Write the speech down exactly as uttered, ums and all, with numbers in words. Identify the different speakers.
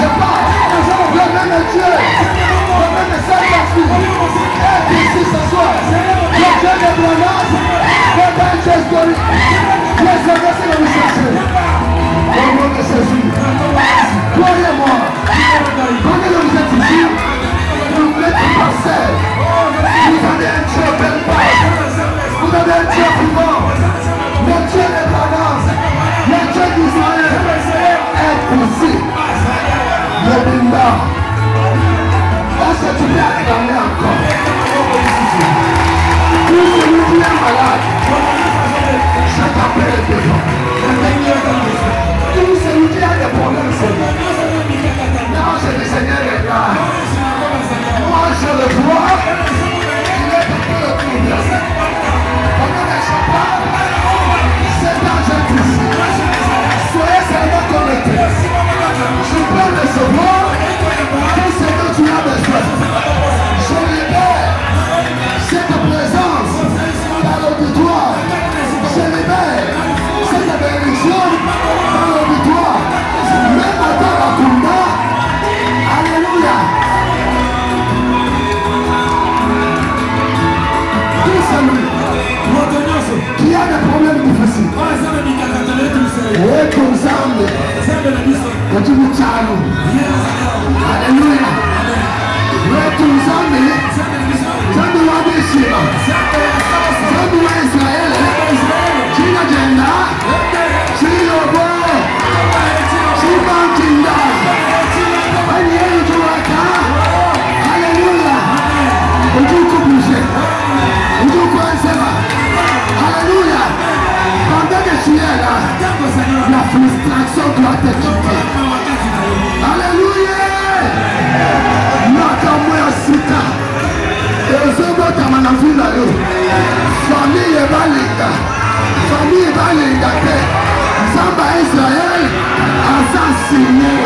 Speaker 1: bouge pas. Le même Dieu, le même Saint-Esprit est ici ce soir. Le Dieu de Branham, le Père historique. Les hommes, c'est nous chercher. Au nom de Jésus. Croyez-moi. Quand vous êtes ici, vous n'êtes pas seul. Vous avez un Dieu bel pas. Vous avez un Dieu vivant. Le Dieu de Branham, le Dieu d'Israël est ici. Le Binda. Est-ce que tu peux acclamer encore? Tout celui qui est malade, je t'appelle devant. Tout celui qui a des problèmes, c'est non, c'est le Seigneur regarde. Moi, je le vois. Il est un peu le trouble. Pendant les champagne, c'est dangereux ici. Soyez seulement connectés. Je peux recevoir tout ce que tu as besoin. Je libère cette présence dans l'auditoire. Je libère cette bénédiction dans l'auditoire. Même à ta Bakunda. Alléluia. Tout celui qui a des problèmes difficiles. Et ton âme. Et tu me tiens. Alléluia. Et ton âme. Zandu wa Bishima. Zandu wa Israel. China Jenda. Chino Bo. Chima Jinda. Alléluia. Alléluia. Ojuku bouger. Ojuku ansema. Alléluia. Pendant que tu es là, la frustration doit être quittée. Alléluia. Nakamwe Sita. Ezobo Tamanavila yo. Famille Balinga. Famille Balinga. Samba Israël. Assassiné.